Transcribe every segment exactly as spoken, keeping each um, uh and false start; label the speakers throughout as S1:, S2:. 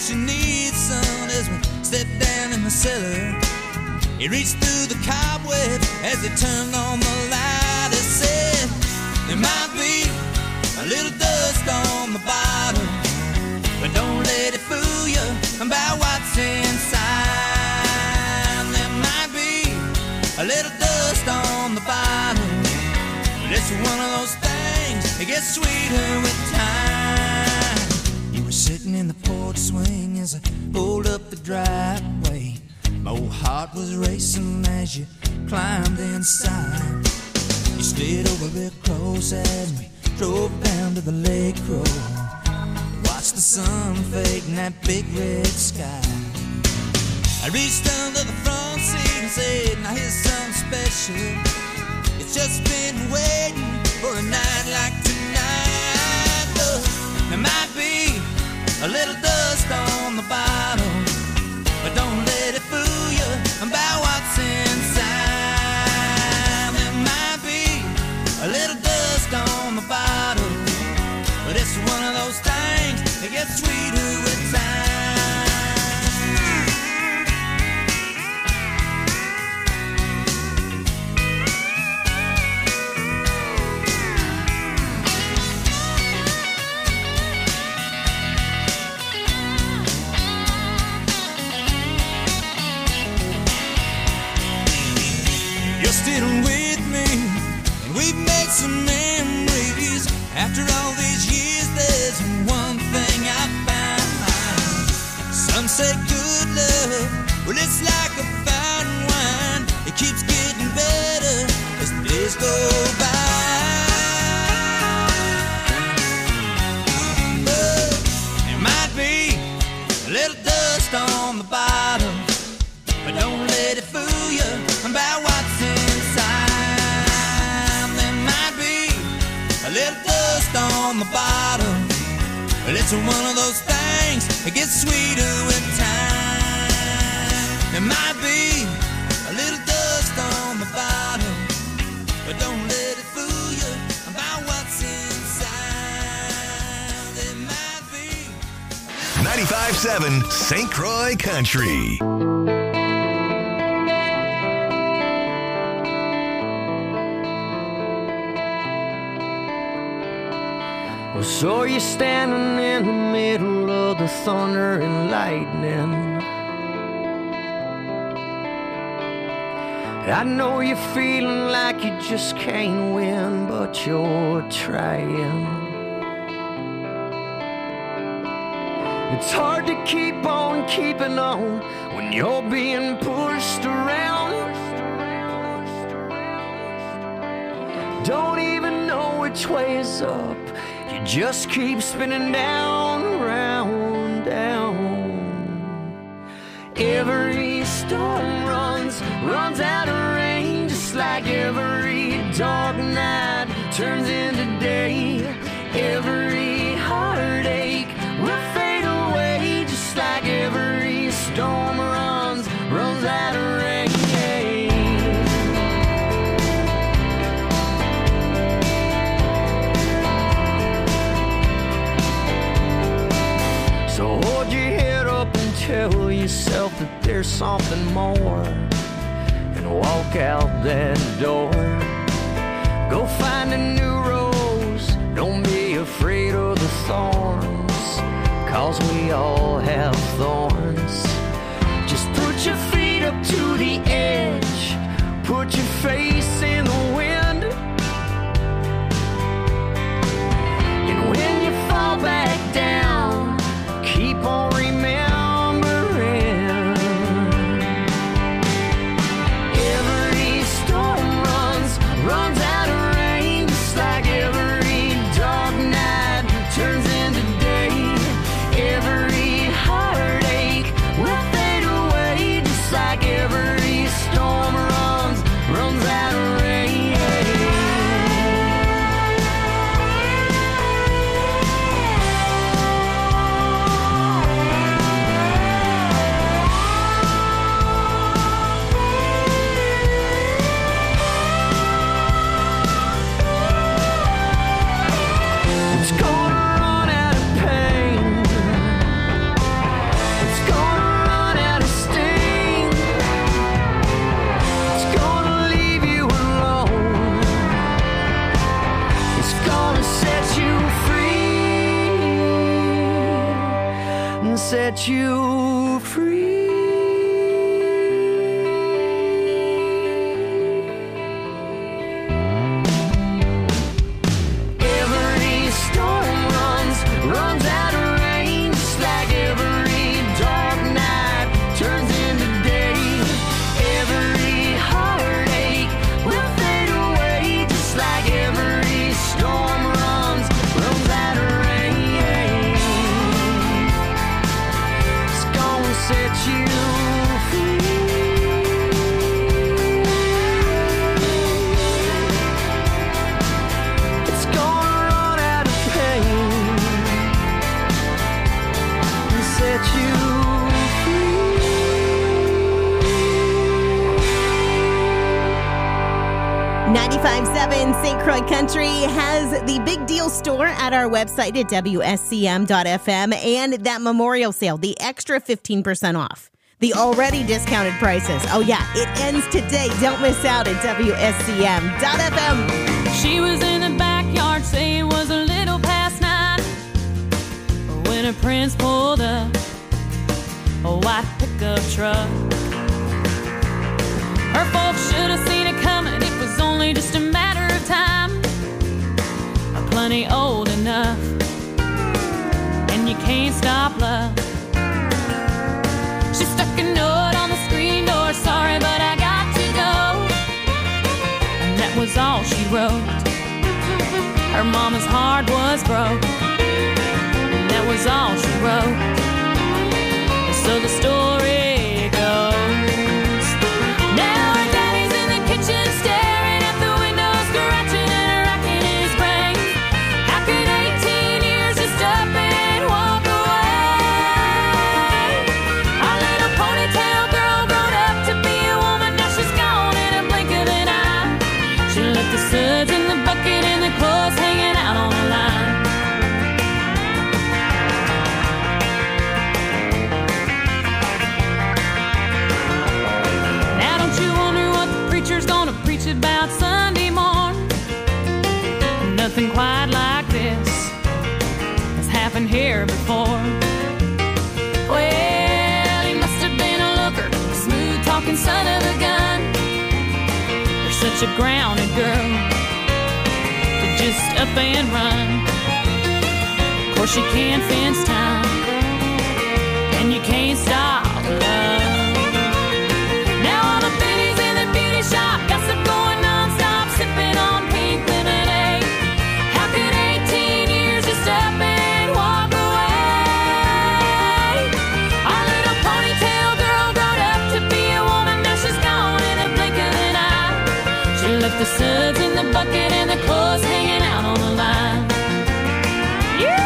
S1: what you need, son, as we step down in the cellar. He reached through the cobweb as he turned on the light. He said, there might be a little dust on the bottom, but don't let it fool you about what's inside. There might be a little dust on the bottom, but it's one of those things that gets sweeter with time. You were sitting in the porch swing as I pulled up the driveway. My old heart was racing as you climbed inside. You stayed over real close as we drove down to the lake road. Watched the sun fade in that big red sky. I reached under the front seat and said, now here's something special. It's just been waiting for a night like tonight. Look, there might be a little dust on the bottom, but don't let it fool you about what's inside. There might be a little dust on the bottom, but it's one of those things that gets sweeter with time. Still with me, and we've made some memories. After all these years, there's one thing I found. Some say good love, well, it's like a fine wine. It keeps getting better as the days go by. But there might be a little dust on the bottom, but don't let it fool you about what's in. A little dust on the bottom, but it's one of those things that gets sweeter with time. There might be a little dust on the bottom, but don't let it fool you about what's inside. There might be
S2: ninety-five point seven Saint Croix Country.
S3: So you're standing in the middle of the thunder and lightning. I know you're feeling like you just can't win, but you're trying. It's hard to keep on keeping on when you're being pushed around. Don't even know which way is up. You just keep spinning down, round, down. Every storm runs, runs out of rain, just like every dark night turns into day. Every heartache will fade away, just like every storm runs, runs out of rain. So hold your head up and tell yourself that there's something more, and walk out that door. Go find a new rose, don't be afraid of the thorns, cause we all have thorns. Just put your feet up to the edge, put your face in the wind, and when you fall back down, keep on remembering. Every storm runs, runs out of rain, just like every dark night turns into day. Every heartache will fade away, just like every storm runs, runs out of rain. and set you free. Every storm runs, runs out of rain, just like every dark night turns into day. Every heartache will fade away, just like every storm runs, runs out of rain. It's gonna set you free. It's gonna run out of pain and set you
S4: ninety-five point seven Saint Croix Country has the Big Deal store at our website at W S C M dot F M, and that memorial sale, the extra fifteen percent off. The already discounted prices. Oh yeah, it ends today. Don't miss out at W S C M dot F M.
S5: She was in the backyard saying it was a little past nine when her prince pulled up a white pickup truck. Her folks should have seen it coming. It was only just a matter of time. Plenty old enough, and you can't stop love. She stuck a note on the screen door. Sorry, but I got to go. And that was all she wrote. Her mama's heart was broke. And that was all she wrote. And so the story goes. Now her daddy's in the kitchen staring at the window, scratching and racking his brain. How could eighteen years just up and walk away? Our little ponytail girl grown up to be a woman, now she's gone in a blink of an eye. She left the suds in the bucket and the clothes hanging out on the line. Now don't you wonder what the preacher's gonna preach about Sunday morn? Nothing quite like this has happened here before. Well, he must have been a looker, a smooth talking son of a gun. You're such a grounded girl to just up and run. Of course you can't fence time, and you can't stop love. Now all the biddies in the beauty shop, gossip going non-stop, sipping on pink lemonade. How could eighteen years just up and walk away? Our little ponytail girl grown up to be a woman, now she's gone in a blink of an eye. She left the suds in the bucket and the clothes hanging out on the line. Yeah!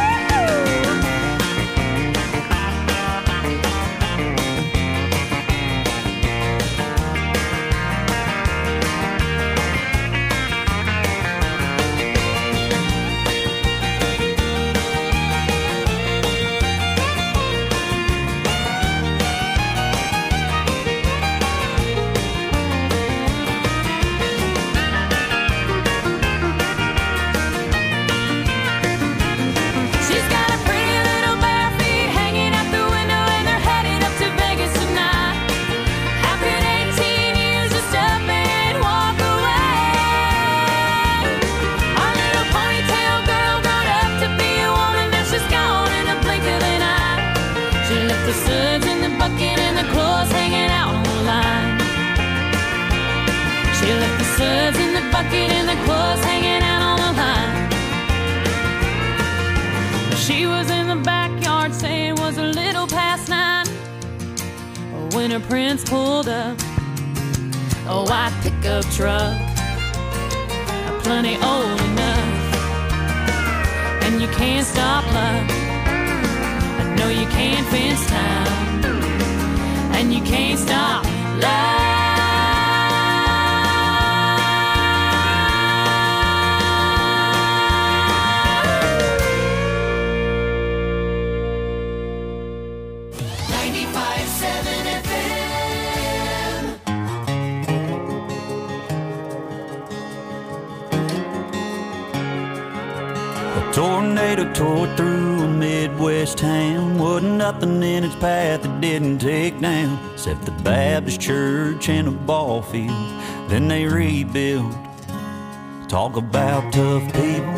S5: She's got a pretty little bare feet hanging out the window, and they're headed up to Vegas tonight. How could eighteen years just up and walk away? Our little ponytail girl grown up to be a woman, now she's gone in a blink of an eye. She left the suds in the bucket and the clothes hanging out on the line. She left the suds in the bucket and the clothes hanging out on the line. She was in the backyard saying it was a little past nine when her prince pulled up a white pickup truck, plenty old enough, and you can't stop love. I know you can't fence time, and you can't stop love.
S3: Tornado tore through
S6: Midwest town. Wasn't nothing in its path that didn't take down, except the Baptist church and a ball field. Then they rebuilt. Talk about tough people.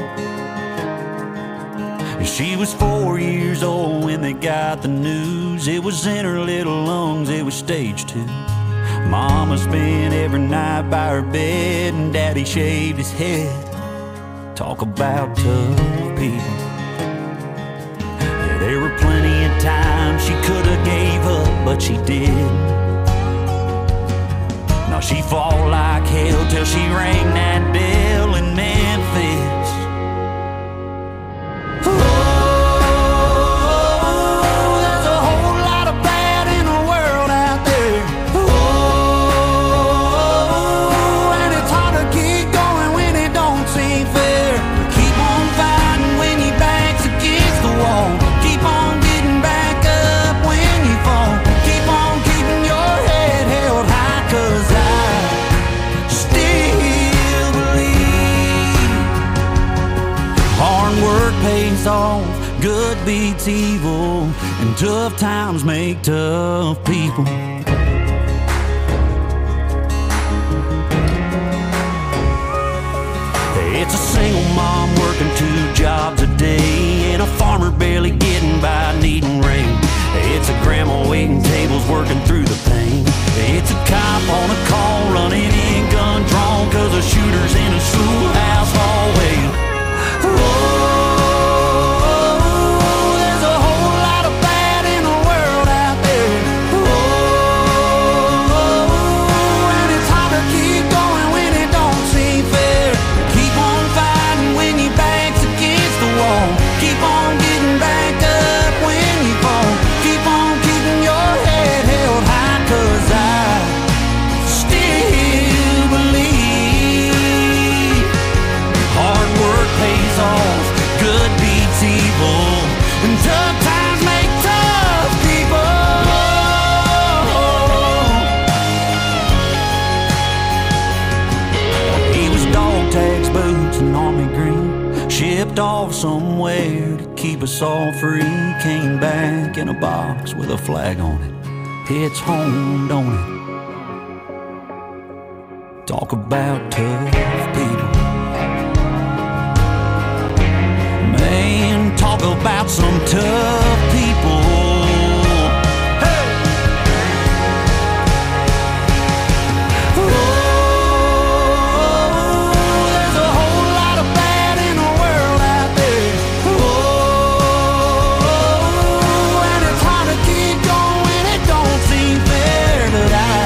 S6: She was four years old when they got the news. It was in her little lungs, it was stage two. Mama spent every night by her bed, and Daddy shaved his head. Talk about tough people. Yeah, there were plenty of times she could have gave up, but she didn't. Now she fought like hell till she rang that bell in Memphis. Oh, there's a whole lot of bad in the world out there. Oh, and it's hard to keep going when it don't seem fair. But keep on fighting when your back's against the wall. Keep on getting back up when you fall. Keep on keeping your head held high, 'cause I still believe hard work pays off, good beats evil, and tough times make tough people. It's a single mom working two jobs a day, and a farmer barely getting by needing rain. It's a grandma waiting tables working through the pain. It's a cop on a call running in gun drawn, 'cause a shooter's in a schoolhouse hallway. Oh, there's a whole lot of bad in the world out there. Oh, and it's hard to keep going when it don't seem fair. Keep on fighting when your back's against the wall. Keep on getting back up when you fall. Keep on keeping your head held high, 'cause I still believe hard work pays off, good beats evil, and tough times make tough people. He was dog tags, boots, and army green, shipped off somewhere to keep us all free. Came back in a box with a flag on it. It's home, don't it? Talk about tough people. Man, talk about some tough people. Hey! Oh, there's a whole lot of bad in the world out there. Oh, and it's hard to keep going, it don't seem fair, but I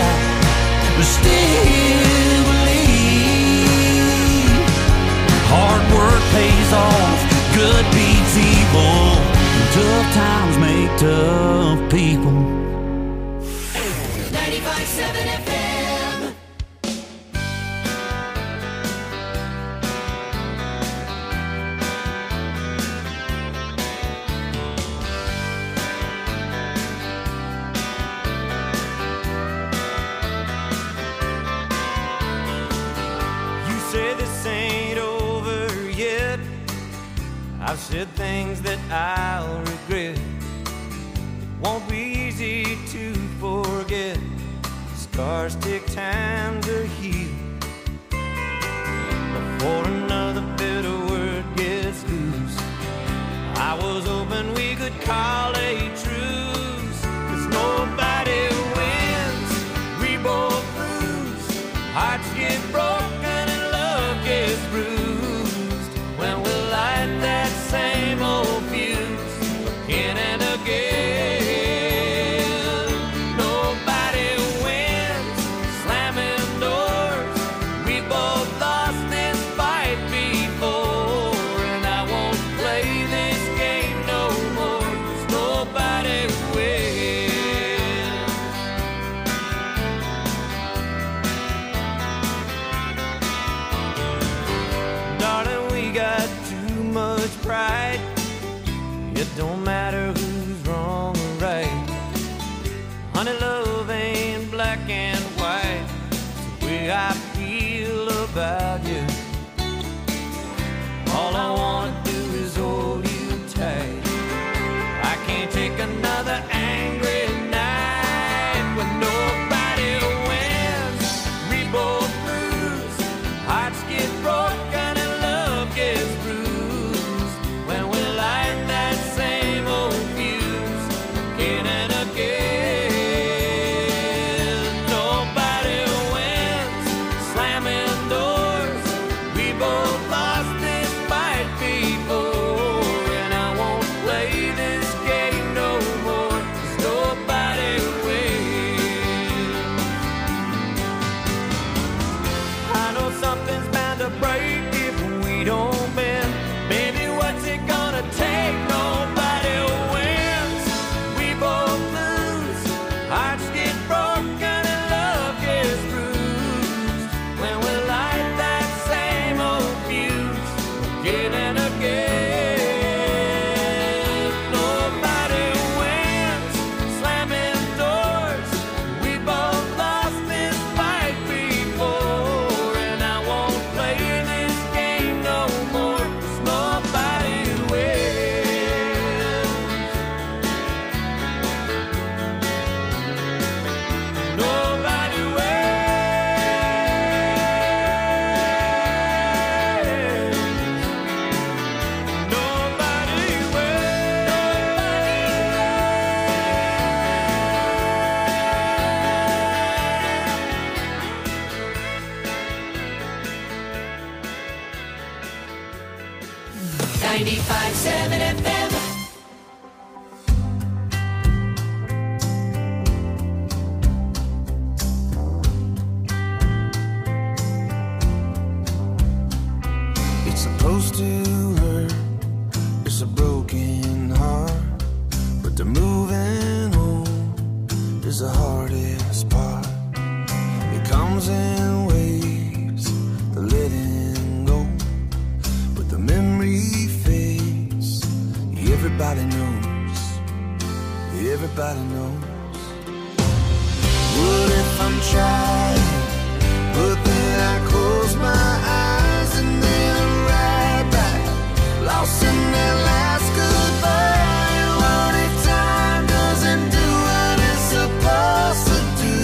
S6: still believe hard work pays off, good beats evil, and tough times make tough people.
S1: ninety-five point seven F M.
S3: You say this ain't over yet. I've said things that I'll regret. It won't be easy to forget. Scars take time to heal before another bitter word gets loose. I was hoping we could call a truce, 'cause nobody wins, we both lose. Hearts get broken and love gets bruised when we light that same old fuse again and again. Nobody wins, slamming doors. We both lost this fight before, and I won't play this game no more, 'cause nobody wins. Darling, we got too much pride. It don't matter who's wrong or right. Honey, love ain't black and white. It's the way I feel about you. All I wanna do is hold you tight. can't take another angry night when nobody wins. We both lose, hearts get broken and love gets bruised when we light that same old fuse again and again. Nobody wins, slamming doors. We both lost this fight before, and I won't play this game no more, 'cause nobody wins. I know something's bound to break if we don't bend. Baby, what's it gonna take? Nobody wins. We both lose, hearts get broken and love gets bruised when we light that same old fuse again and again. Nobody wins, slamming doors. We both lost this fight before, and I won't play this game no more, 'cause nobody wins. Nobody wins. Nobody
S7: ninety-five seven F M.
S8: It's supposed to hurt, it's a broken heart, but the moving on is the hardest part. It comes in waves, the letting go, but the memory fades. Everybody knows, everybody knows. What if I'm trying, but then I close my eyes and then I'm right back, lost in that last goodbye? What if time doesn't do what it's supposed to do?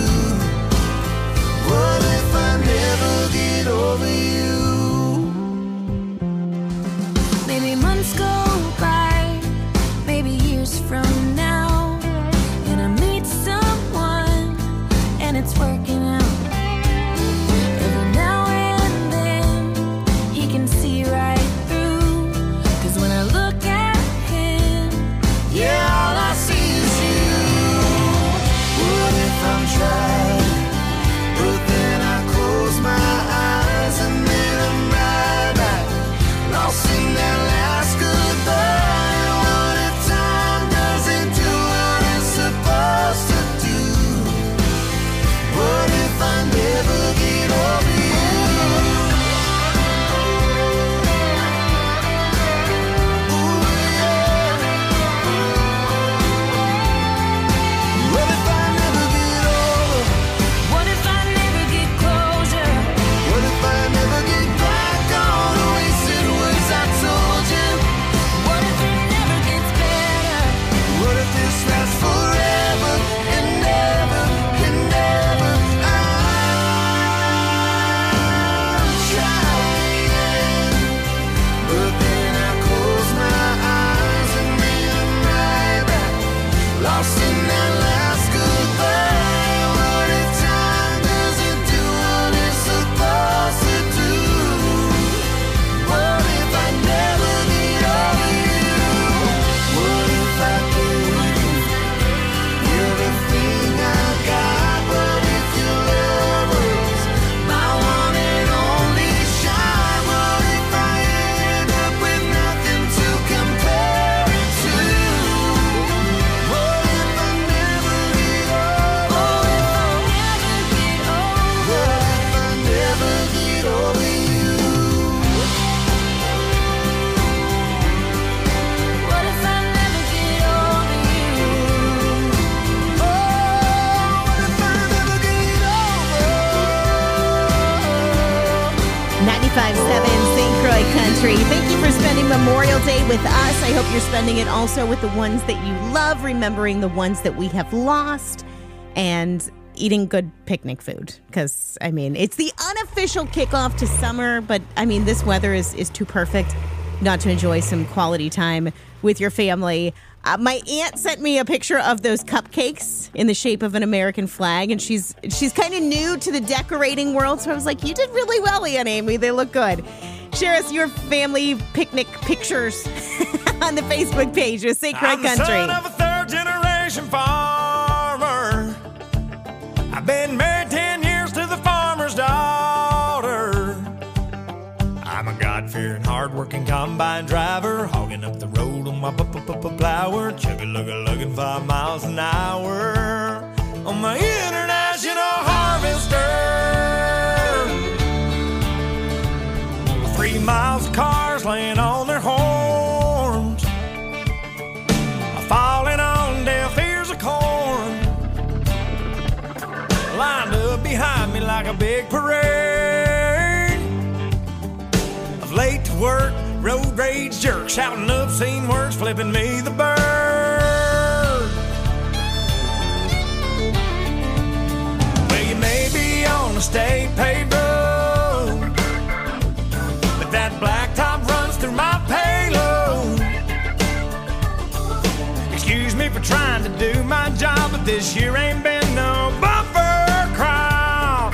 S8: What if I never get over you?
S9: Maybe months go by, maybe years from now, and I meet someone and it's working out.
S4: Croy Country. Thank you for spending Memorial Day with us. I hope you're spending it also with the ones that you love, remembering the ones that we have lost, and eating good picnic food. Because, I mean, it's the unofficial kickoff to summer, but, I mean, this weather is, is too perfect not to enjoy some quality time with your family. Uh, my aunt sent me a picture of those cupcakes in the shape of an American flag, and she's she's kind of new to the decorating world, so I was like, you did really well, Aunt Amy. They look good. Share us your family picnic pictures on the Facebook page of Saint Croix
S7: I'm the
S4: Country.
S7: son of a third-generation farmer. I've been married ten years to the farmer's daughter. I'm a God-fearing, hard-working combine driver, hogging up the road on my plower, chugga-lugga-lugging five miles an hour on my international harvester. Three miles of cars laying on their horns, falling on deaf ears of corn, lined up behind me like a big parade of late to work, road rage jerks, shouting obscene words, flipping me the bird. Well, you may be on a state paved road, but that blacktop runs through my payload. Excuse me for trying to do my job, but this year ain't been no bumper crop.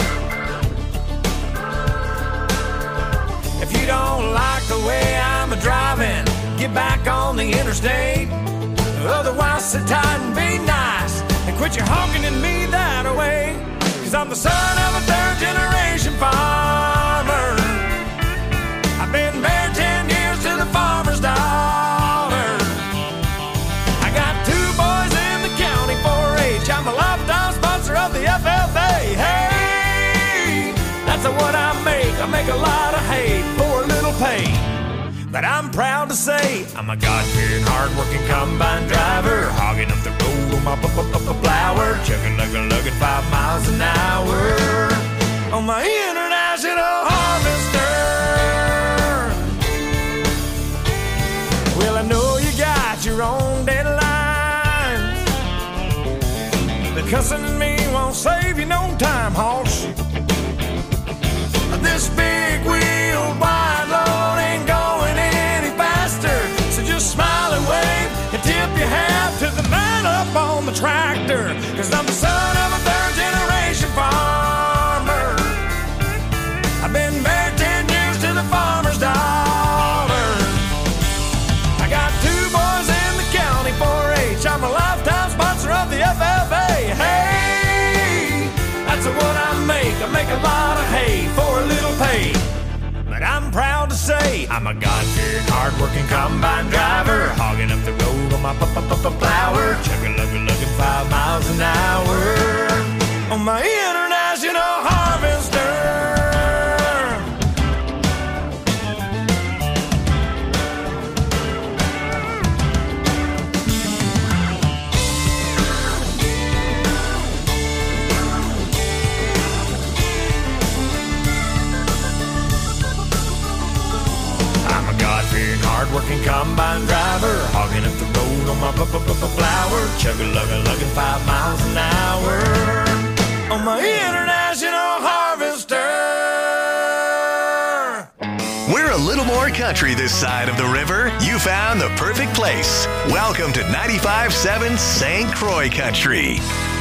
S7: If you don't like the way I'm a driving, get back on the interstate. Otherwise, sit tight and be nice and quit your honking at me that way. Cause I'm the son of a third generation farmer. I've been married ten years to the farmer's daughter. I got two boys in the county four H. I'm a lifetime sponsor of the F F A. Hey, that's what I make. I make a lot of hay for a little pay. But I'm proud to say I'm a God-fearing, hard-working combine driver, hogging up the road on my plower, chugga-lugga-lugging five miles an hour on my international harvester. Well, I know you got your own deadlines, but cussing at me won't save you no time, hoss. This big wheel wide load ain't going any faster, so just smile and wave and tip your hat to the man up on the tractor. Cause I'm the son of a third generation farmer. I've been married ten years to the farmer's daughter. I got two boys in the county four H. I'm a lifetime sponsor of the F F A. Hey, that's what I make. I make a lot of hay for a little pay. But I'm proud to say I'm a God-fearing, hard-working combine driver, hogging up the road on my plower, chugga-lugga-lugging five miles an hour on my international harvester. Hard-working combine driver, hogging up the road on my plower, chugga-lugga-lugging five miles an hour on my international harvester.
S2: We're a little more country this side of the river. You found the perfect place. Welcome to ninety-five point seven Saint Croix Country.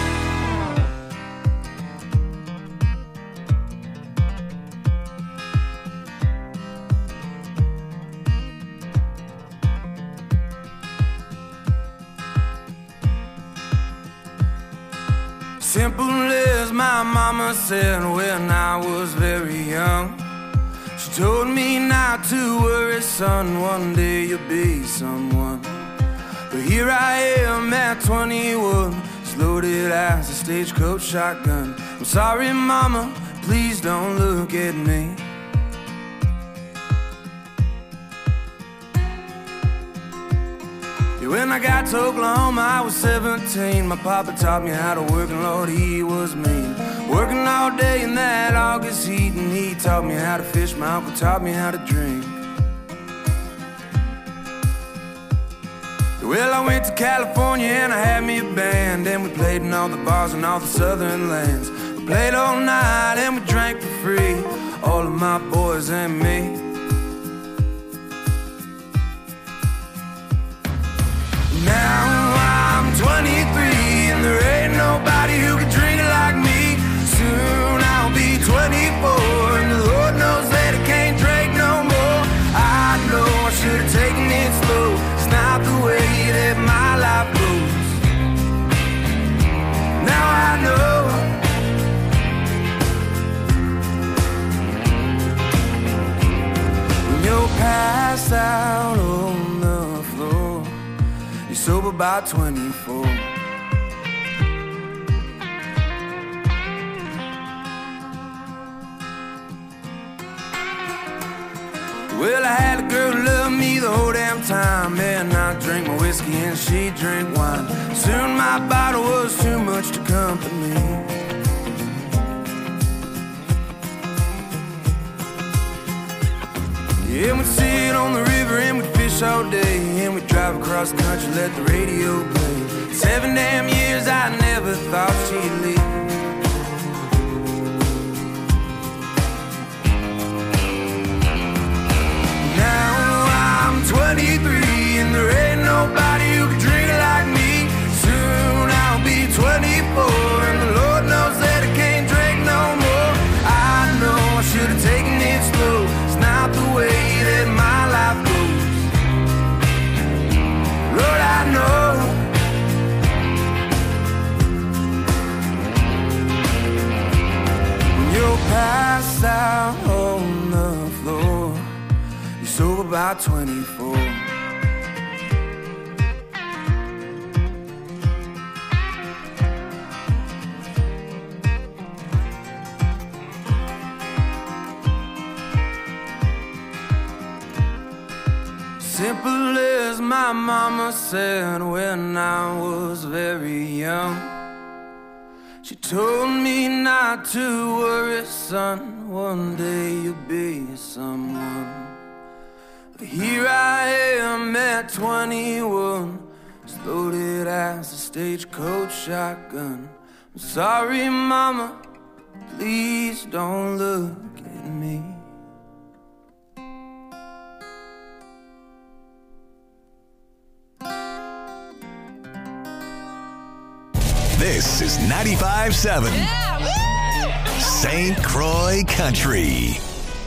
S10: Simple as my mama said when I was very young. She told me not to worry, son, one day you'll be someone. But here I am at twenty-one, as loaded as a stagecoach shotgun. I'm sorry, mama, please don't look at me. When I got to Oklahoma, I was seventeen. My papa taught me how to work, and Lord, he was mean. Working all day in that August heat, and he taught me how to fish. My uncle taught me how to drink. Well, I went to California and I had me a band, and we played in all the bars and all the southern lands. We played all night and we drank for free, all of my boys and me. Now I'm twenty-three and there ain't nobody who can drink it like me. Soon I'll be twenty-four and the Lord knows that I can't drink no more. I know I should have taken it slow. It's not the way that my life goes. Now I know. When you're passed out on the floor, you're sober by twenty-four. Well, I had a girl who loved me the whole damn time, and I drank my whiskey and she drank wine. Soon my bottle was too much to company. Yeah, we'd sit on the river and we'd fish all day, and we'd drive across the country, let the radio play. Seven damn years I never thought she'd leave. twenty-three and there ain't nobody who can drink it like me. Soon I'll be twenty-four and the Lord knows that I can't drink no more. I know I should have taken it slow. It's not the way that my life goes. Lord, I know. When you're passed out on the floor, you're sober by twenty-four. Simple as my mama said when I was very young. She told me not to worry, son, one day you'll be someone. But here I am at twenty-one, as loaded as a stagecoach shotgun. I'm sorry, mama, please don't look at me.
S2: This is ninety-five point seven yeah, Saint Croix Country.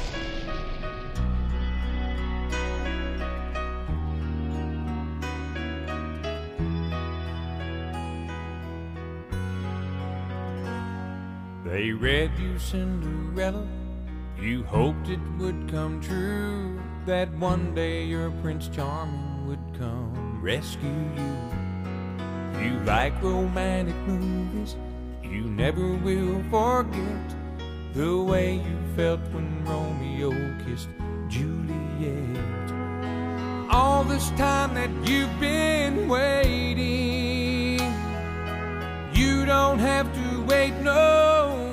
S11: They read you Cinderella, you hoped it would come true, that one day your Prince Charming would come rescue you. You like romantic movies, you never will forget the way you felt when Romeo kissed Juliet. All this time that you've been waiting, you don't have to wait no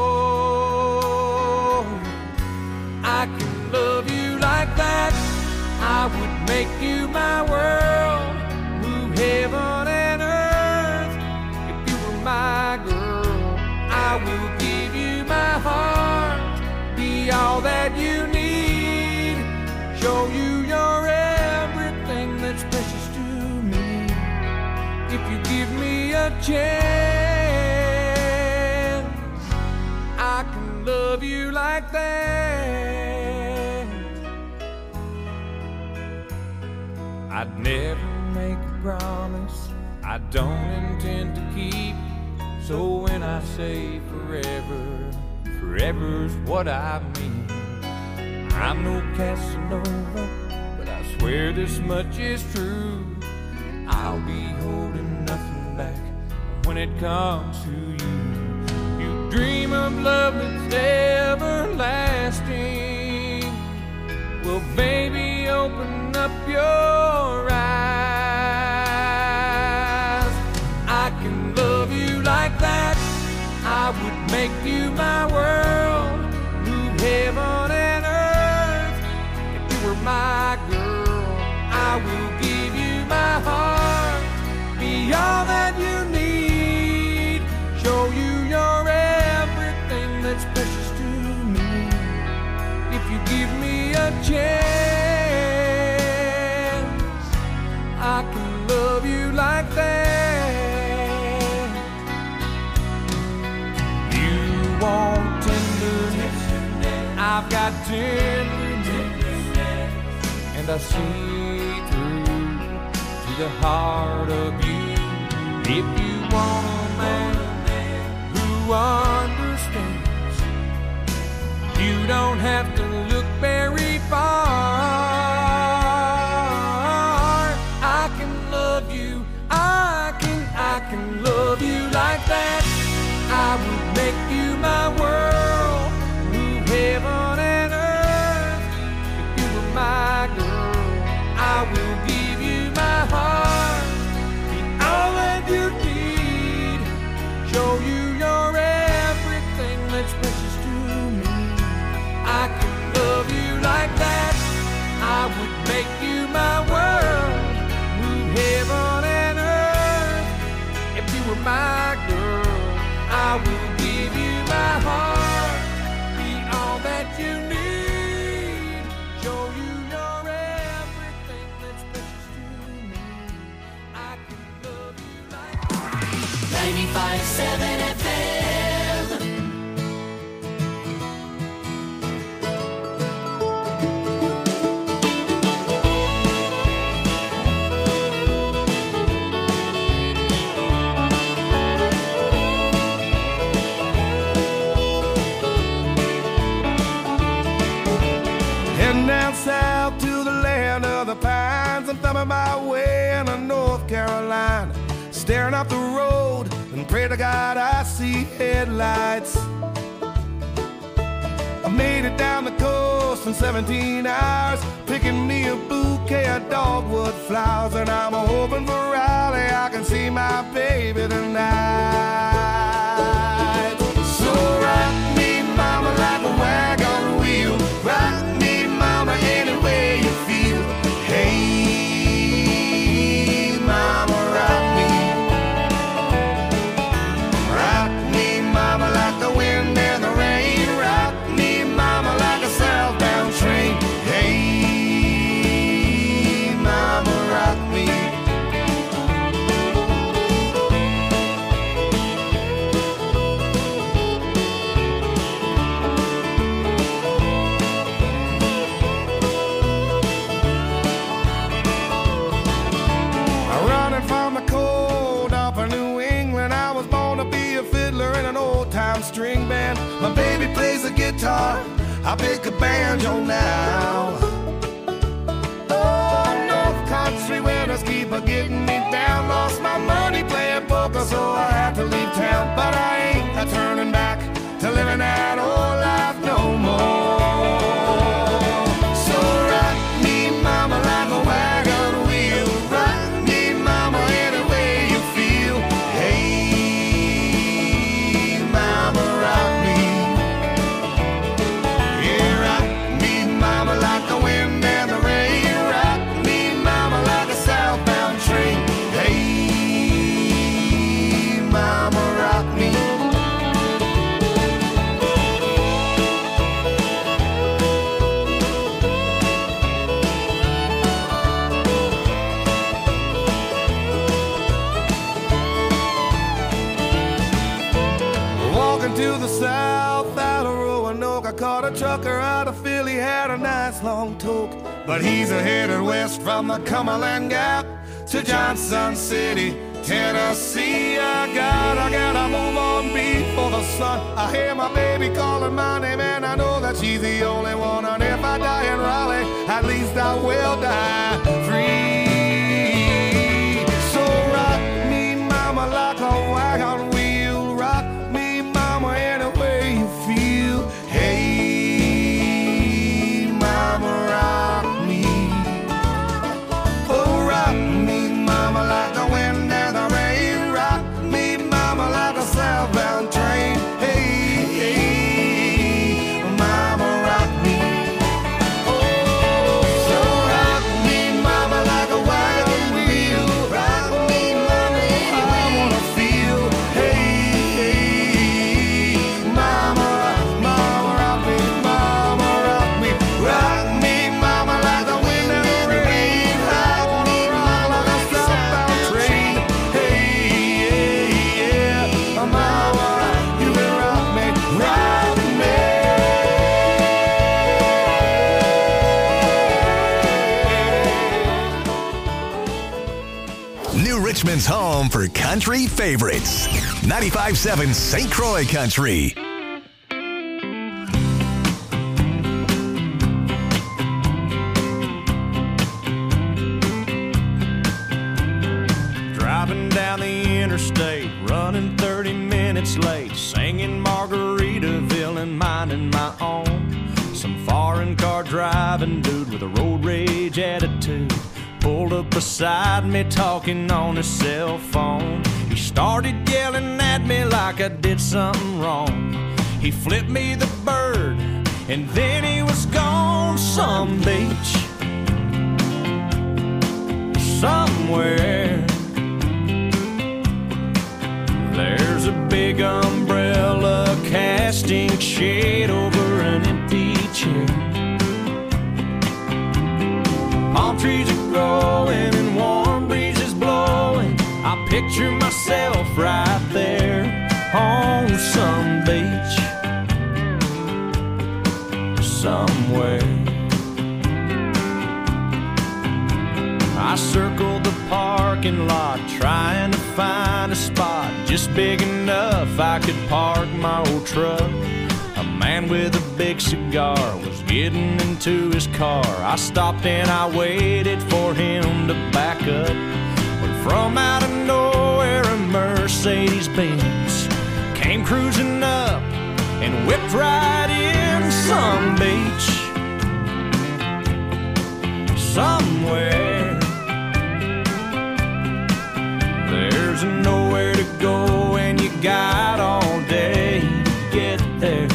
S11: more. I can love you like that, I would make you my world, move heaven and earth. If you were my girl, I will give you my heart, be all that you need, show you your everything that's precious to me. If you give me a chance, I can love you like that. I'd never make a promise I don't intend to keep, so when I say forever, forever's what I mean. I'm no Casanova, but I swear this much is true, I'll be holding nothing back when it comes to you. You dream of love that's everlasting, well baby open up your eyes. I can love you like that, I would make you my world, move heaven and earth. If you were my girl, I will give you my heart, tenderness, and I see through to the heart of you. If you want a man who understands, you don't have to look very far. I can love you, I can, I can love you like that. I would make you my world, move heaven and earth. If you were my girl, I will give you my heart, be all that you need, show you you're everything that's precious to me. I can love you like that. I would make you my world, move heaven and earth. If you were my girl, I will give you my heart, be all that you need, show you you're everything that's precious to me. I can love you like
S1: ninety-five point seven F M.
S10: Heading down south to the land of the pines. I'm thumbing my way into North Carolina, staring up the road and pray to God I see headlights. I made it down the coast in seventeen hours, picking me a bouquet of dogwood flowers, and I'm hoping for Raleigh I can see my baby tonight. So rock me, mama, like a wagon wheel. Rock me, mama, any way you feel. Hey, mama, rock me. Rock me, mama, like the wind and the rain. Rock me, mama, like a southbound train. Hey, mama, rock me. Running from the cold up in New England, I was born to be a fiddler in an old-time string band. My baby plays the guitar, I pick a banjo now. Oh, North Country winters keep a getting me down. Lost my money playing poker, so I had to leave town. But I ain't a turning back to living that old life no more. So rock me, mama, like a wagon wheel. Rock me, mama, any way you feel. Hey, mama, rock me. Yeah, rock me, mama, like the wind and the rain. Rock me, mama, like a southbound train. Hey, mama, rock me. Walking to the south out of Roanoke, I caught a trucker out of Philly, had a nice long toke. But he's a headed west from the Cumberland Gap to Johnson City, Tennessee. I got, I gotta move on before the sun. I hear my baby calling my name, and I know that she's the only one. And if I die in Raleigh, at least I will die free. So rock me, mama, like a wagon wheel. Rock me, mama, any way you feel. Hey, mama, rock me. Oh, rock me, mama, like the wind and the rain. Rock me, mama, like a southbound train. Hey, hey, mama, rock me. Oh, so rock me, mama, like a wagon wheel. Rock me, mama, I wanna feel. Hey,
S2: your country favorites. ninety-five point seven Saint Croix Country.
S7: Driving down the interstate, running thirty minutes late, singing Margaritaville and minding my own. Some foreign car driving dude with a road rage attitude pulled up beside me talking on his cell phone. He started yelling at me like I did something wrong. He flipped me the bird and then he was gone. Some beach somewhere, there's a big umbrella casting shade over an empty chair. Palm trees are growing and warm breezes blowing. I picture myself right there on some beach somewhere. I circled the parking lot trying to find a spot just big enough I could park my old truck. A man with a big cigar was getting into his car. I stopped and I waited for him to back up. But from out of nowhere a Mercedes-Benz came cruising up and whipped right in. Some beach somewhere, there's nowhere to go and you got all day to get there.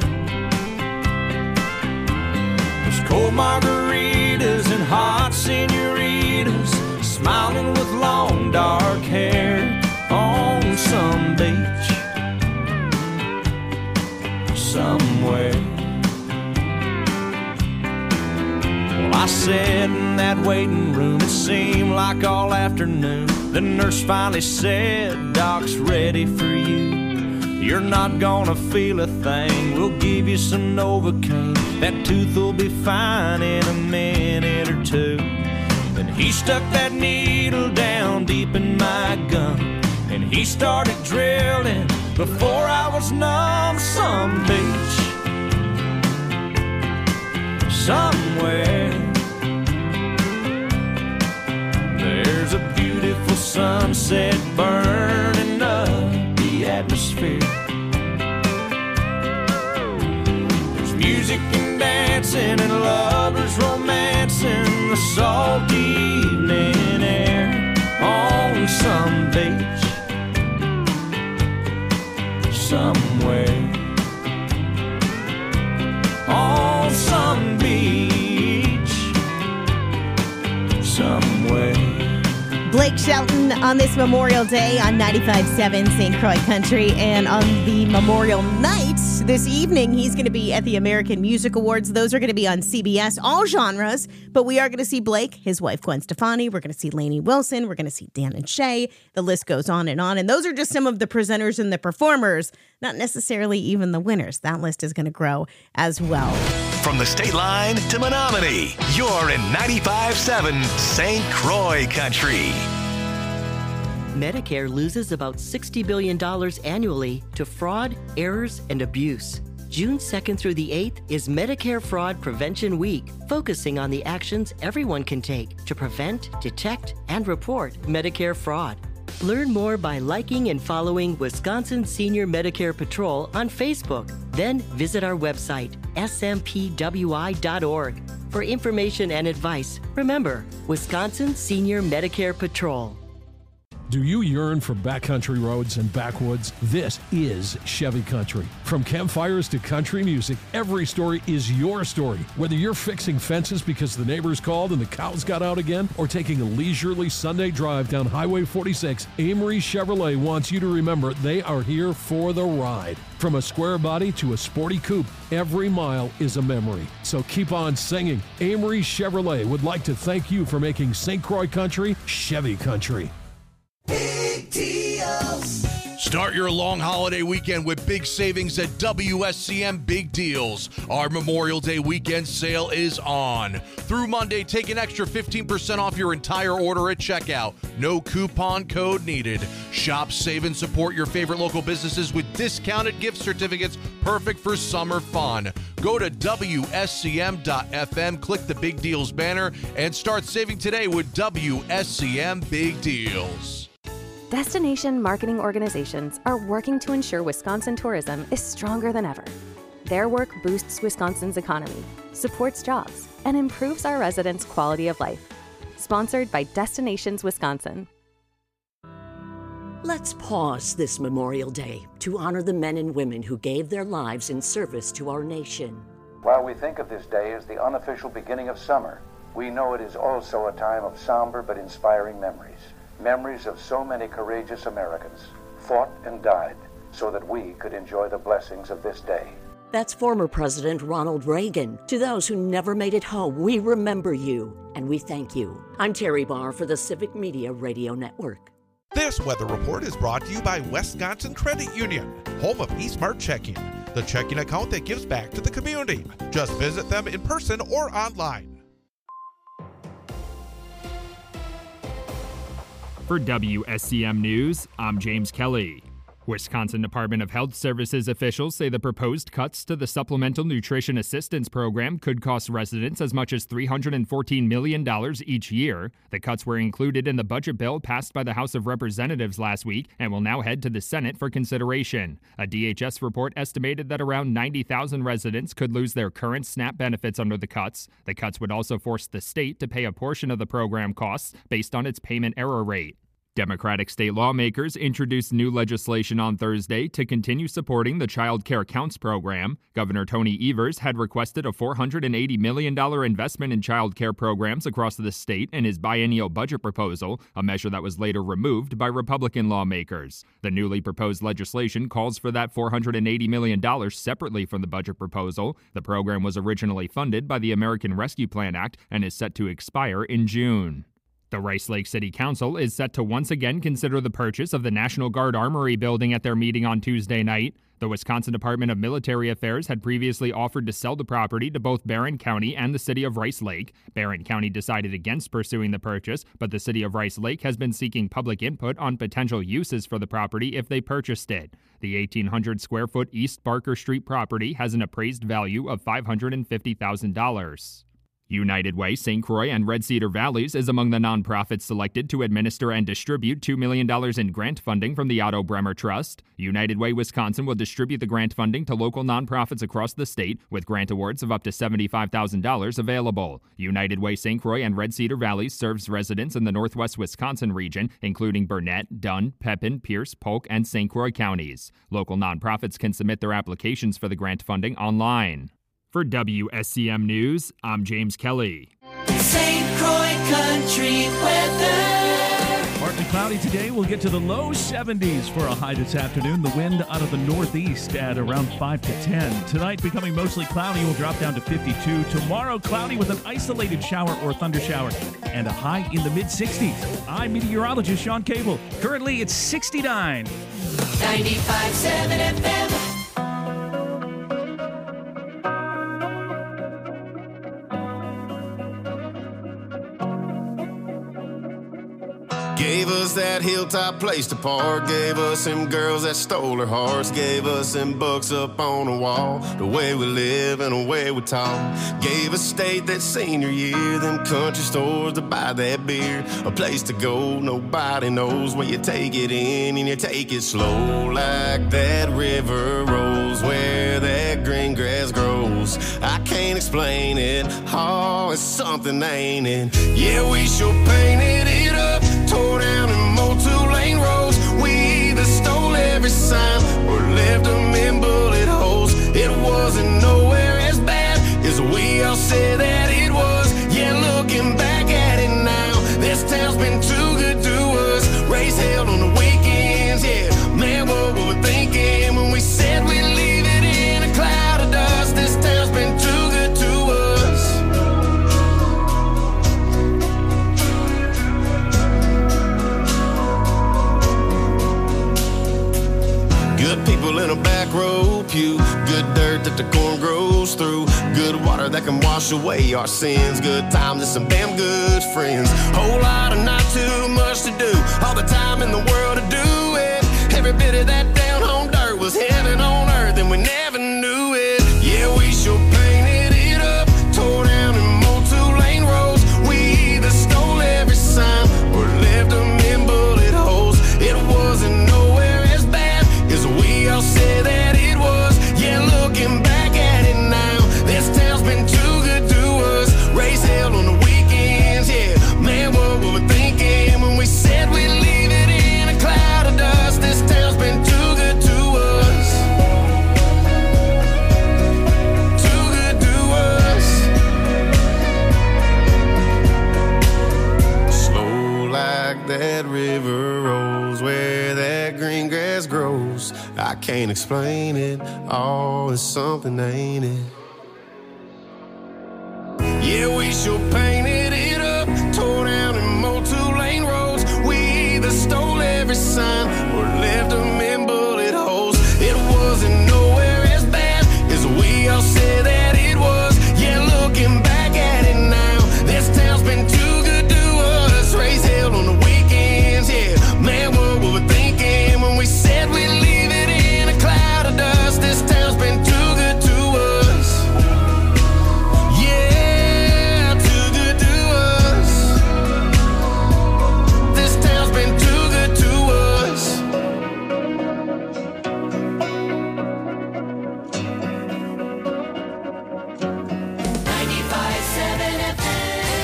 S7: There's cold margaritas and hot senoritas smiling with long dark hair on some beach somewhere. Well, I sat in that waiting room, it seemed like all afternoon. The nurse finally said, "Doc's ready for you. You're not gonna feel a thing. We'll give you some Novocaine. That tooth will be fine in a minute or two." Then he stuck that needle down deep in my gum and he started drilling before I was numb. Some beach somewhere, there's a beautiful sunset burning up the atmosphere. There's music and dancing and lovers romancing the salty evening air on some beach somewhere. On some beach somewhere.
S4: Blake Shelton on this Memorial Day on ninety-five point seven Saint Croix Country. And on the Memorial Night this evening, he's going to be at the American Music Awards. Those are going to be on C B S, all genres. But we are going to see Blake, his wife Gwen Stefani. We're going to see Lainey Wilson. We're going to see Dan and Shay. The list goes on and on. And those are just some of the presenters and the performers, not necessarily even the winners. That list is going to grow as well.
S2: From the state line to Menominee, you're in ninety-five point seven Saint Croix Country.
S12: Medicare loses about sixty billion dollars annually to fraud, errors, and abuse. June second through the eighth is Medicare Fraud Prevention Week, focusing on the actions everyone can take to prevent, detect, and report Medicare fraud. Learn more by liking and following Wisconsin Senior Medicare Patrol on Facebook. Then visit our website, S M P W I dot org. For information and advice, remember, Wisconsin Senior Medicare Patrol.
S13: Do you yearn for backcountry roads and backwoods? This is Chevy Country. From campfires to country music, every story is your story. Whether you're fixing fences because the neighbors called and the cows got out again, or taking a leisurely Sunday drive down Highway forty-six, Amory Chevrolet wants you to remember they are here for the ride. From a square body to a sporty coupe, every mile is a memory. So keep on singing. Amory Chevrolet would like to thank you for making Saint Croix Country Chevy Country.
S8: Big deals.
S14: Start your long holiday weekend with big savings at W S C M Big Deals. Our Memorial Day weekend sale is on. Through Monday, take an extra fifteen percent off your entire order at checkout. No coupon code needed. Shop, save, and support your favorite local businesses with discounted gift certificates perfect for summer fun. Go to W S C M dot F M, click the Big Deals banner, and start saving today with W S C M Big Deals.
S15: Destination marketing organizations are working to ensure Wisconsin tourism is stronger than ever. Their work boosts Wisconsin's economy, supports jobs, and improves our residents' quality of life. Sponsored by Destinations Wisconsin.
S16: Let's pause this Memorial Day to honor the men and women who gave their lives in service to our nation.
S17: While we think of this day as the unofficial beginning of summer, we know it is also a time of somber but inspiring memories. Memories of so many courageous Americans fought and died so that we could enjoy the blessings of this day.
S16: That's former President Ronald Reagan. To those who never made it home, we remember you and we thank you. I'm Terry Barr for the Civic Media Radio Network.
S18: This weather report is brought to you by Wisconsin Credit Union, home of eSmart Checking, the checking account that gives back to the community. Just visit them in person or online.
S19: For W S C M News, I'm James Kelly. Wisconsin Department of Health Services officials say the proposed cuts to the Supplemental Nutrition Assistance Program could cost residents as much as three hundred fourteen million dollars each year. The cuts were included in the budget bill passed by the House of Representatives last week and will now head to the Senate for consideration. A D H S report estimated that around ninety thousand residents could lose their current SNAP benefits under the cuts. The cuts would also force the state to pay a portion of the program costs based on its payment error rate. Democratic state lawmakers introduced new legislation on Thursday to continue supporting the Child Care Counts program. Governor Tony Evers had requested a four hundred eighty million dollars investment in child care programs across the state in his biennial budget proposal, a measure that was later removed by Republican lawmakers. The newly proposed legislation calls for that four hundred eighty million dollars separately from the budget proposal. The program was originally funded by the American Rescue Plan Act and is set to expire in June. The Rice Lake City Council is set to once again consider the purchase of the National Guard Armory building at their meeting on Tuesday night. The Wisconsin Department of Military Affairs had previously offered to sell the property to both Barron County and the city of Rice Lake. Barron County decided against pursuing the purchase, but the city of Rice Lake has been seeking public input on potential uses for the property if they purchased it. The eighteen hundred square foot East Barker Street property has an appraised value of five hundred fifty thousand dollars. United Way, Saint Croix, and Red Cedar Valleys is among the nonprofits selected to administer and distribute two million dollars in grant funding from the Otto Bremer Trust. United Way Wisconsin will distribute the grant funding to local nonprofits across the state, with grant awards of up to seventy-five thousand dollars available. United Way Saint Croix and Red Cedar Valleys serves residents in the northwest Wisconsin region, including Burnett, Dunn, Pepin, Pierce, Polk, and Saint Croix counties. Local nonprofits can submit their applications for the grant funding online. For W S C M News, I'm James Kelly.
S1: Saint Croix Country weather.
S20: Partly cloudy today. We'll get to the low seventies for a high this afternoon. The wind out of the northeast at around five to ten. Tonight, becoming mostly cloudy, will drop down to fifty-two. Tomorrow, cloudy with an isolated shower or thunder shower and a high in the mid-sixties. I'm meteorologist Sean Cable. Currently, it's sixty-nine.
S1: ninety-five point seven F M.
S21: Gave us that hilltop place to park. Gave us them girls that stole our hearts. Gave us them books up on the wall. The way we live and the way we talk. Gave us state that senior year. Them country stores to buy that beer. A place to go nobody knows where you take it in and you take it slow. Like that river rolls where that green grass grows. I can't explain it. Oh, it's something, ain't it? Yeah, we sure painted it up. Tore down and mowed two-lane roads. We either stole every sign or left them in bullet holes. It wasn't nowhere as bad as we all said that it was. Yeah, looking back at it now, this town's been too good to us. Race held on the weekends, yeah. Man, what were we thinking when we said we'd leave it in a cloud of dust? This town's been too good to us. Good people in a back row pew. Good dirt that the corn grows through. Good water that can wash away our sins. Good times and some damn good friends. Whole lot of not too much to do. All the time in the world to do it. Every bit of that down home dirt was heaven on earth, and we never knew it. Yeah, we sure painted it up. Tore down and mowed two-lane roads. We either stole every sign or left them in bullet holes. It wasn't nowhere as bad as we all said that it was. Yeah, looking back at it now, this town's been too good to us. Raise hell on the weekends, yeah. Man, what were we thinking when we said we'd leave it in a cloud of dust? This town's been too good to us. Too good to us. Slow like that river rolls where that green grass grows. I can't explain it. Oh, it's something, ain't it? Yeah, we sure painted it up. Tore down and mowed two-lane roads. We either stole every sign or left them in bullet holes. It wasn't nowhere as bad as we all said that it was. Yeah, looking back at it now, this town's been too good to us. Raise hell on the weekends, yeah. Man, what were we thinking when we said we'd leave it in a cloud of dust? This town's been too good to us. Yeah, too good to us. This town's been too good to us.
S8: ninety-five seven F M.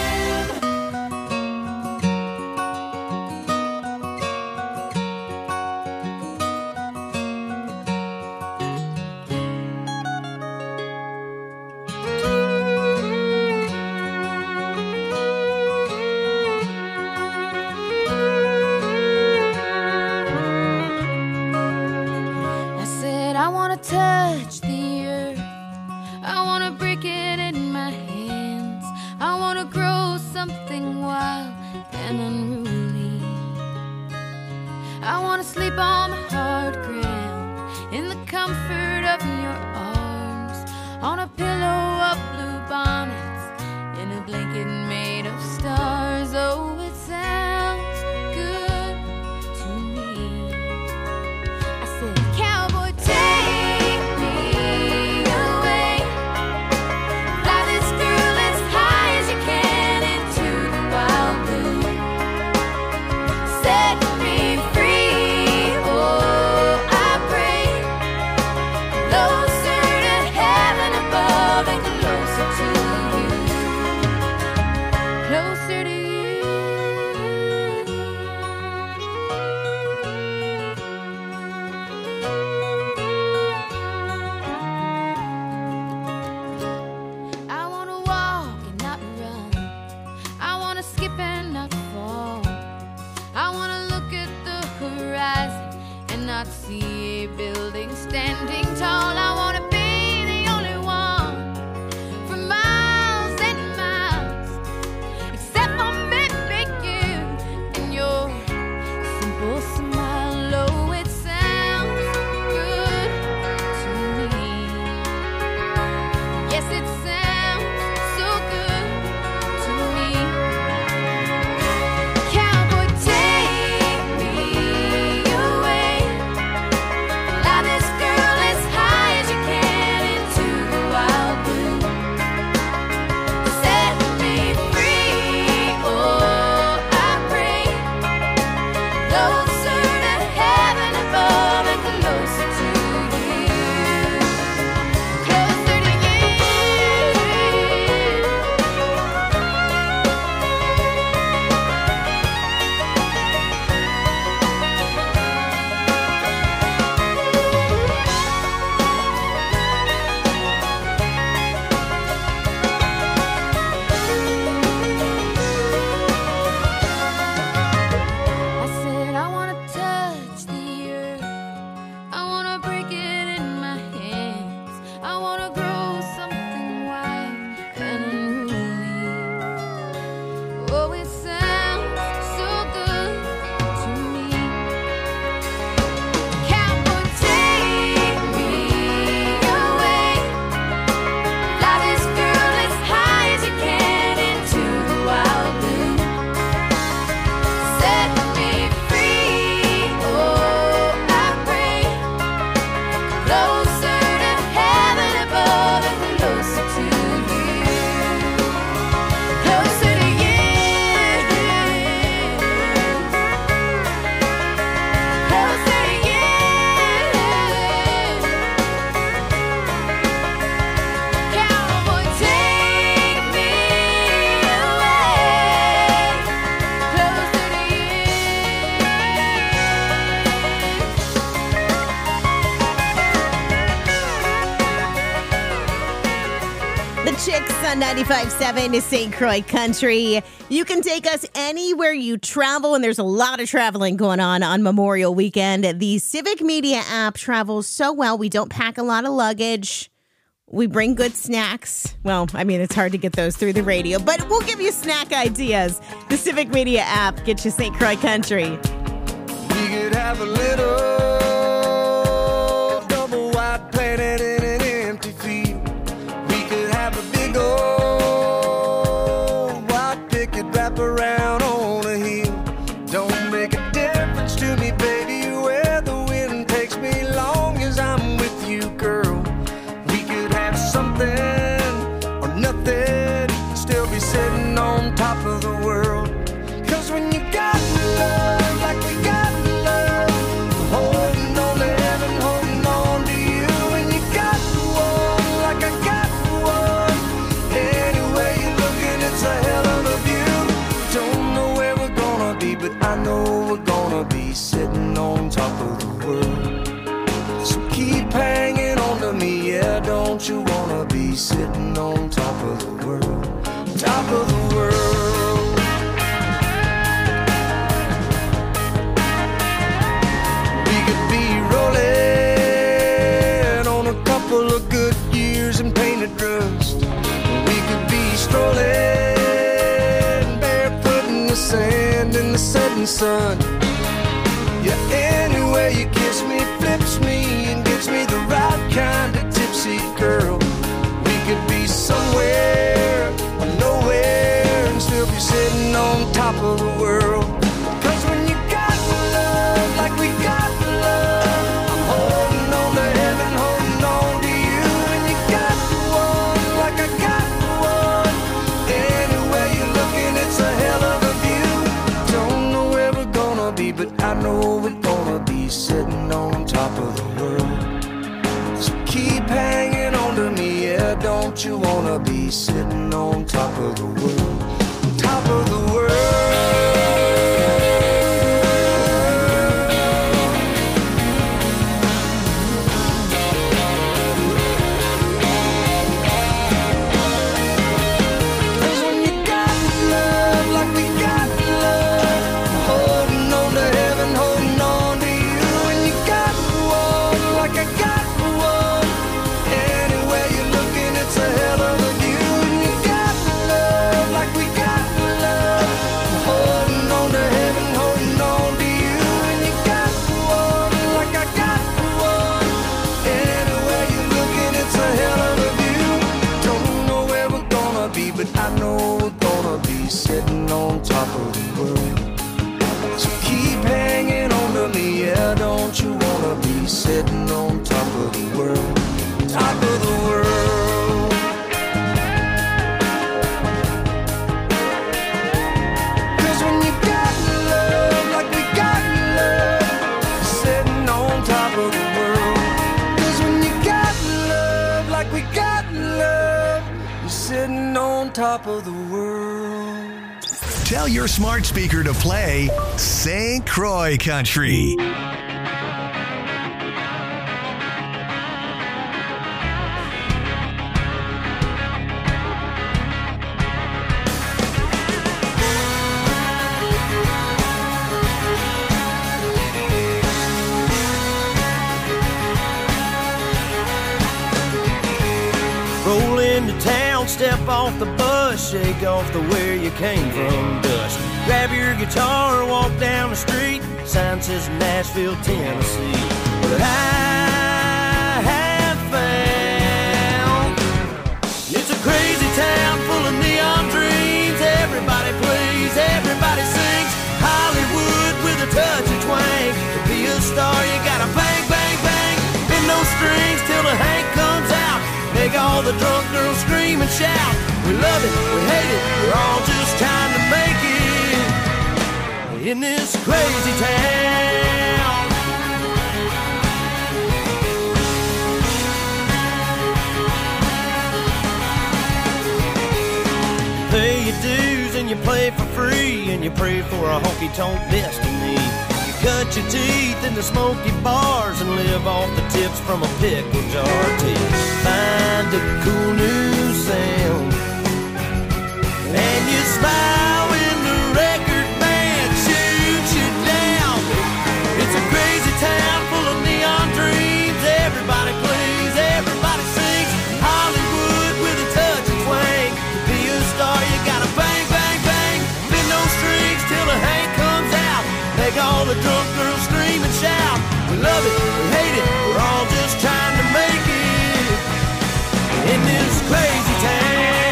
S9: I said I wanna touch the earth. I wanna break it in my hands. I wanna grow something wild and unruly. I wanna sleep on the hard ground in the comfort of your arms, on a pillow of blue bonnets, in a blanket made of stars. Oh, it sounds good to me. I said, cowboy, take me away. Fly this girl as high as you can into the wild blue. Set me free, oh, I pray. Closer to heaven above and closer to you. Closer to you. I wanna walk and not run. I wanna skip and not fall. I wanna look at the horizon and not see a building standing tall. I wanna be the only one for miles and miles, except for maybe you and your simple smile. Oh, it sounds good to me. Yes, it sounds so good to me. Cowboy, take me away. Fly this girl as high as
S4: Chicks on ninety-five point seven Saint Croix Country. You can take us anywhere you travel, and there's a lot of traveling going on on Memorial Weekend. The Civic Media app travels so well. We don't pack a lot of luggage. We bring good snacks. Well, I mean, it's hard to get those through the radio, but we'll give you snack ideas. The Civic Media app gets you Saint Croix Country.
S10: We could have a little double wide planet in an empty field. We could have a big old white picket wrap around on a hill. Don't make a difference to me, baby, where the wind takes me, long as I'm with you, girl. We could have something or nothing, still be sitting on top of the world. Cause when you got love like we got love, holding on to heaven, holding on to you. And you got one like I got one, anyway you're looking, it's a hell of a view. Don't know where we're gonna be, but I know we're gonna be sitting on top of the world. So keep hanging on to me, yeah, don't you wanna be sitting on top of the world, top of the world. We could be rolling on a couple of good years and painted rust. We could be strolling barefoot in the sand in the setting sun. Yeah, anyway you kiss me, flips me, and gets me the right kind of tipsy, girl. We could be somewhere or nowhere and still be sitting on top of the world. Cause when you got love like we got love, I'm holding on to heaven, holding on to you. And you got one like I got one, anywhere you're looking, it's a hell of a view. Don't know where we're gonna be, but I know we're gonna be sitting on top of the world. So keep hanging on to me, yeah, don't you wanna be sitting on top of the world, top of the world. Cause when you got love like we got love, holding on to heaven, holding on to you. And you got one like I got one, anywhere you're looking, it's a hell of a view. And you got love like we got love, holding on to heaven, holding on to you. And you got one like I got one, anywhere you're looking, it's a hell of a view. Don't know where we're gonna be, but I know we're gonna be sitting on top of the world. So keep hanging on to me, yeah, don't you wanna be sitting on top of the world, top of the world. Cause when you got love like we got love, sitting on top of the world. Cause when you got love like we got love, you're sitting on top of the world.
S2: Tell your smart speaker to play Saint Croix Country.
S5: Roll into town, step off the bus, shake off the where you came from dust. Grab your guitar, walk down the street, sign says Nashville, Tennessee. But I have found it's a crazy town full of neon dreams. Everybody plays, everybody sings. Hollywood with a touch of twang. To be a star, you gotta bang, bang, bang. Bend those strings till the Hank comes out. Make all the drunk girls scream and shout. We love it, we hate it, we're all just trying to make it in this crazy town. Pay your dues and you play for free, and you pray for a honky-tonk destiny. You cut your teeth in the smoky bars and live off the tips from a pickle jar till you find a cool new sound. And you smile when the record band shoots you down. It's a crazy town full of neon dreams. Everybody plays, everybody sings. Hollywood with a touch of twang. To be a star you gotta bang, bang, bang. Bend those strings till the Hank comes out. Make all the drunk girls scream and shout. We love it, we hate it, we're all just trying to make it in this crazy town.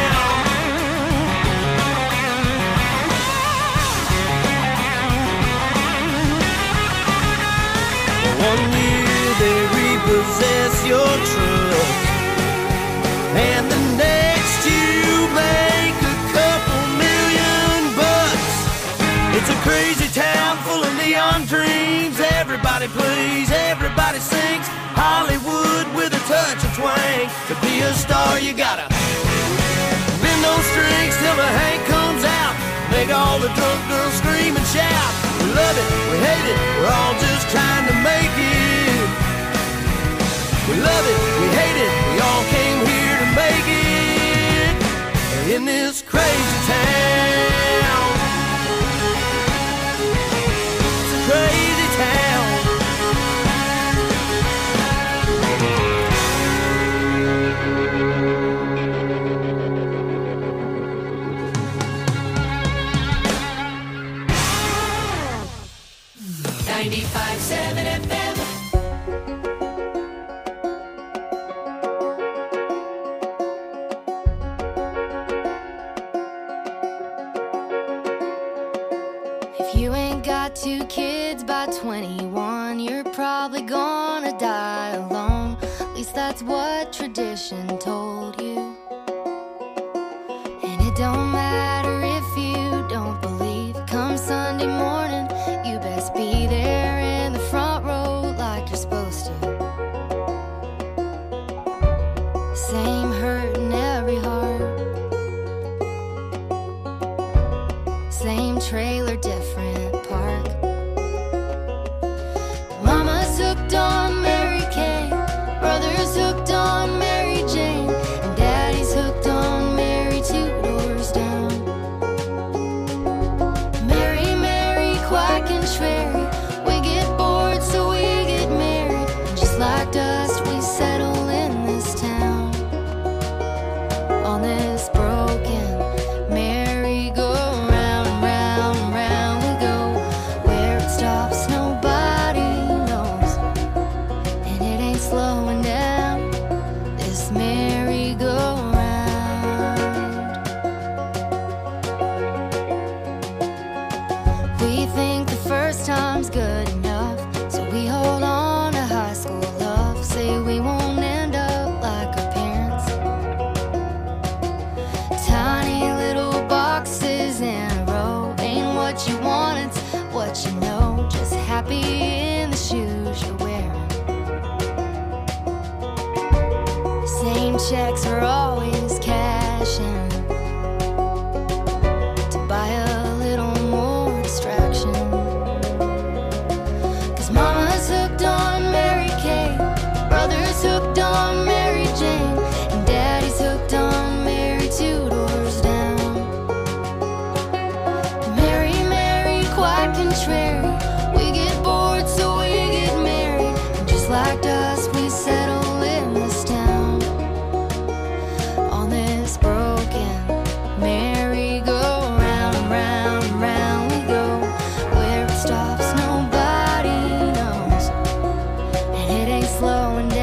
S5: One year they repossess your truck, and the next you make a couple million bucks. It's a crazy town full of neon dreams. Everybody plays, everybody sings. Hollywood with a touch of twang. To be a star you gotta bend those strings till the Hank comes out. Make all the drunk girls scream and shout. We love it, we hate it, we're all just trying to make it. We love it, we hate it, we all came here to make it in this crazy town. It's a crazy town.
S6: ninety-five seven F M.
S9: If you ain't got two kids by twenty-one, you're probably gonna die alone. At least that's what tradition told you. And it don't matter if you don't believe. Come Sunday morning, you best be there in the front row like you're supposed to. Same hurt in every heart. Same trailer, different park. Mama's hooked on Mary Kay, brother's hooked on Mary Jane, and daddy's hooked on Mary two doors down. Mary, Mary, quack and Sherry, we get bored so we get married. And just like dust we settle in this town, on this broken merry-go-round, round, round we go. Where it stops nobody knows, and it ain't slowing down, this merry-go-round. We think the first time's good enough, so we hold on to high school love. Say we won't end up like our parents, tiny little boxes in a row. Ain't what you want, it's what you know. Just happy in the shoes you're wearing. Same checks are always cashing to buy a little more distraction. Cause mama's hooked on Mary Kay, brother's hooked on Mary Jane, and daddy's hooked on Mary two doors down. Mary, Mary, quite contrary, we get bored so we get married. And just like dust we settle in this town, on this broken merry-go-round, round, round we go. Where it stops nobody knows, and it ain't slowing